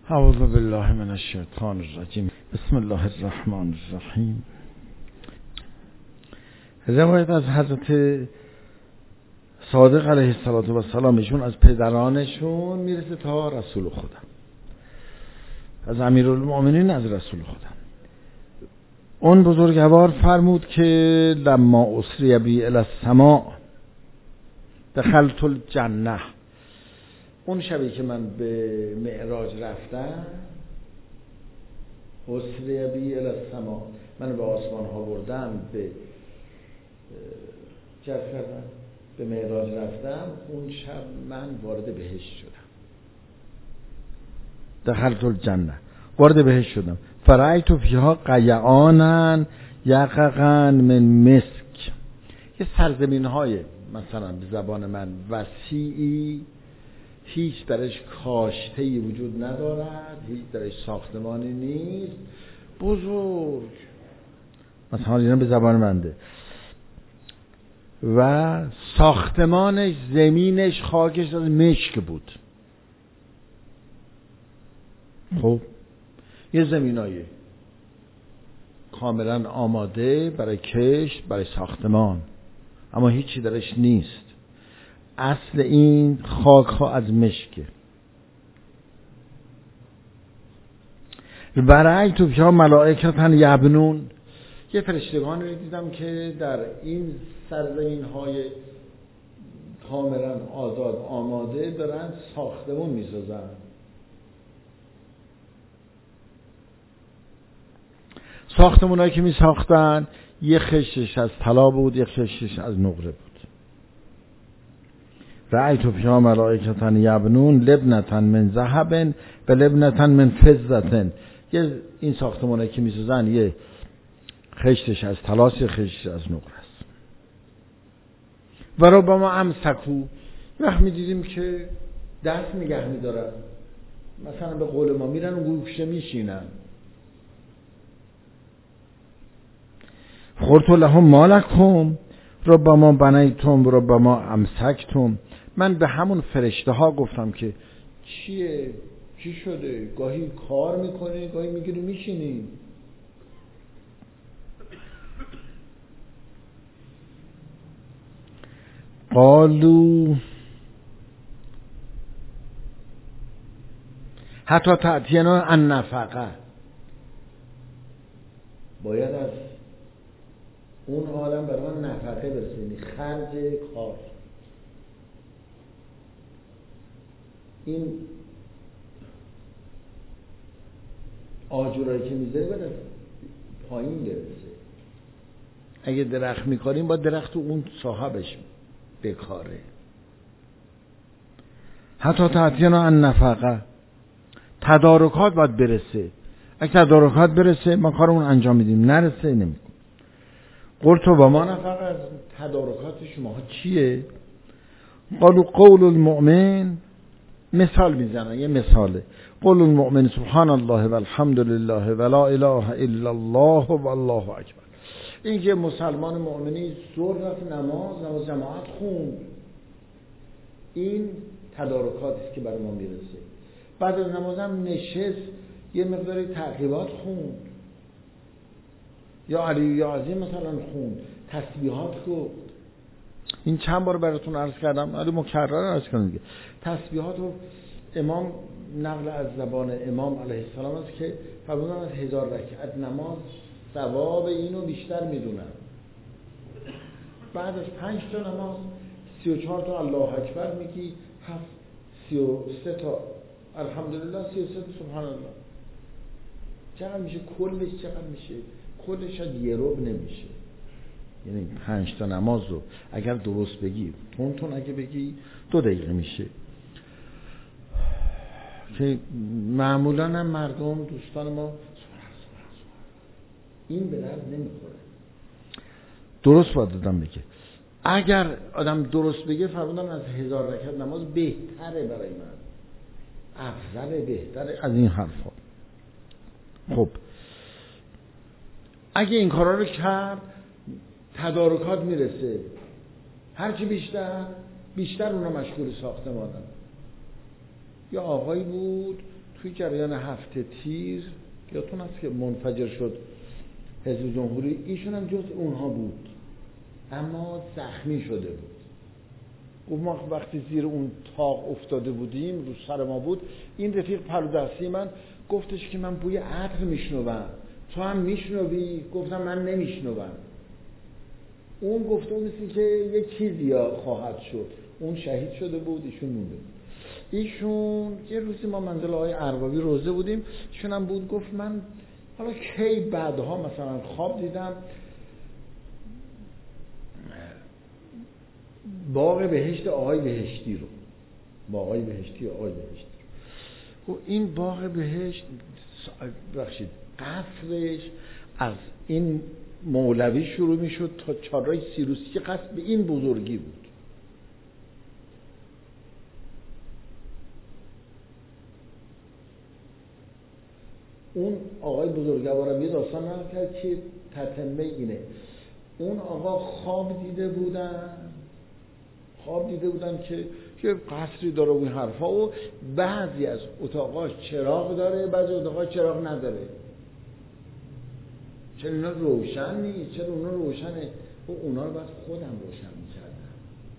اعوذ بالله من الشیطان الرجیم. بسم الله الرحمن الرحیم. روایت از حضرت صادق علیه السلام ایشون از پدرانشون میرسه تا رسول خدا، از امیرالمؤمنین از رسول خدا. اون بزرگوار فرمود که لما اسری بی الی السماء دخلت الجنه. اون شبی که من به معراج رفتم، اسری بی الی السماء، من به آسمان ها بردم، به جذب کردم، به معراج رفتم، اون شب من وارد بهشت شدم. دخلت الجنه، وارد بهشت شدم. فرأیت فیها قیعانا یققا من مسک. یه سرزمین های مثلا به زبان من وسیعی، هیچ درش کاشته‌ای وجود ندارد، هیچ درش ساختمانی نیست، بزرگ، مثلا اینا به زبان منده، و ساختمانش، زمینش، خاکش از مشک بود. خب یه زمینای کاملا آماده برای کشت، برای ساختمان، اما هیچی درش نیست. اصل این خاک ها از مشکه. برای تو فیها ملائکتن یبنون. یه فرشتگان رو دیدم که در این سرزمین های کاملا آزاد آماده دارن ساختمون میسازن. ساختمون هایی که می ساختن، یه خشتش از طلا بود، یه خشتش از نقره بود. رأیت فیها ملائکة یبنون لبنة من ذهب و لبنة من فضة. یه این ساختمون هایی که می سازن، یه خشتش از طلاست، یه خشتش از نقره است. و ربما امسکو، وقت می دیدیم که دست نگه می دارن، مثلا به قول ما میرن و گوشه می شینن. خورتو لهم مالکم ربما بنیتم ربما امسکتم. من به همون فرشته ها گفتم که چیه، چی شده؟ گاهی کار میکنی، گاهی میگیری میشینی. قالو حتی تأتینا النفقه. باید از اون عالم برای من نفقه برسونی، خرج کار. این آجورایی که میذاری باید از پایین برسه. اگه درخت میکاریم باید درخت و اون صاحبش بکاره. حتی تأتینا النفقه، تدارکات باید برسه. اگه تدارکات برسه ما کارمون انجام میدیم، نرسه نمیکنیم. قلت و ما نفقه، از تدارکات شما چیه؟ قالوا قول المؤمن، مثال میزنن، یه مثاله. قول المؤمن سبحان الله والحمد لله ولا اله الا الله والله اکبر. این که مسلمان مؤمنی ظهر رفت نماز جماعت خوند، این تدارکاتی است که برای ما میرسه. بعد از نماز هم نشست یه مقداری تعقیبات خوند، یا علی یا عظیم مثلا خوند، تسبیحات گفت. این چند بار براتون عرض کردم، علی مکرر عرض کردم دیگه. تسبیحات رو امام نقل از زبان امام علیه السلام است که فرمودن از 1000 رکعت نماز ثواب اینو بیشتر میدونن. بعد از 5 تا نماز 34 تا الله اکبر میگی، 33 تا الحمدلله، 33 تا سبحان الله. چقدر میشه کلش؟ چقدر میشه کلش؟ شاید یه ربع نمیشه. یعنی 5 تا نماز رو اگر درست بگی، تون اگه بگی 2 دقیقه میشه، که معمولا هم مردم دوستان ما این به درد نمیخوره. درست باید دادم بگه. اگر آدم درست بگه، فرمودن از 1000 رکعت نماز بهتره برای من، افضل، بهتره از این حرفا. خب اگه این کارا رو کرد، تدارکات میرسه. هرچی بیشتر اونا مشغول ساختمانن. یا آقایی بود توی جریان هفته تیر یادتون هست که منفجر شد حزب جمهوری، ایشون هم جز اونها بود اما زخمی شده بود. گفت ما وقتی زیر اون تاق افتاده بودیم رو سر ما بود، این رفیق پلو دستی من گفتش که من بوی عطر میشنوم، تو هم میشنوی؟ گفتم من نمیشنوم. اون گفته مثل که یه چیزی خواهد شد. اون شهید شده بود، ایشون مونده. ایشون یه روزی ما منزل آقای اربابی روزه بودیم، ایشون هم بود گفت من حالا کی بعدها مثلا خواب دیدم باغ بهشت آقای بهشتی رو، با آقای بهشتی آقای بهشتی رو. این باغ بهشت بخشید قصرش از این مولوی شروع میشد تا چهارراه سیروسی که قصر به این بزرگی بود. اون آقای بزرگوارم یه داستان نقل کرد که تتمه اینه. اون آقا خواب دیده بودن که یه قصری داره و این حرفا، و بعضی از اتاقاش چراغ داره، بعضی اتاقاش چراغ نداره. چرا اونا روشن نیست؟ چرا اونا روشنه؟ و اونا رو باید خودم روشن میکردم.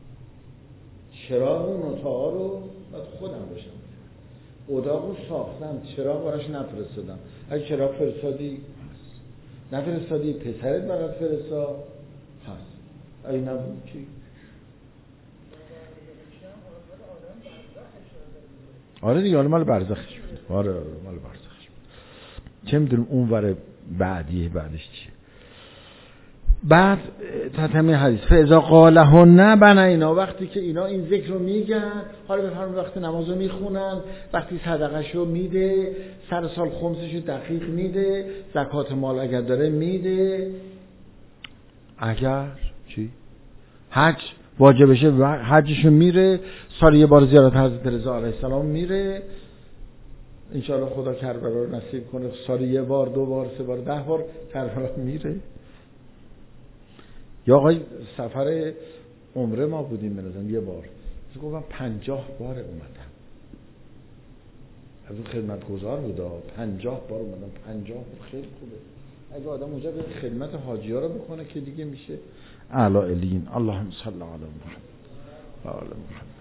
چراغ اون اتاقا رو باید خودم روشن میکردم. اتاق رو ساختم، چراغ براش نفرستادم. اگه چراغ فرستادی هست، نفرستادی پسرت برات فرستا هست، اگه نبود چی؟ آره دیگه، مال برزخش بود. آره مال برزخش بود. چه میدونم اون ور بعدش چیه. بعد تتمه حدیث فاذا قالهن بنینا، وقتی که اینا این ذکر رو میگن، حالا بفرمایید وقتی نمازو میخونن، وقتی صدقه‌شو میده، سر سال خمسشو دقیق میده، زکات مال اگر داره میده، اگر چی حج واجب بشه حجشو میره، سال یه بار زیارت حضرت رضا علیه السلام میره، انشاءالله خدا کربلا رو نصیب کنه سال یه بار، 2 بار، 3 بار، 10 بار کربلا میره. یا آقای سفر عمره ما بودیم بنظرم یه بار، گفتم 50 بار اومدم، از اون خدمتگزار بود، 50 بار اومدم. 50 خیلی خوبه. اگه آدم اونجا به خدمت حاجی ها رو بکنه که دیگه میشه اعلی الین. اللهم صل علی محمد و آل محمد.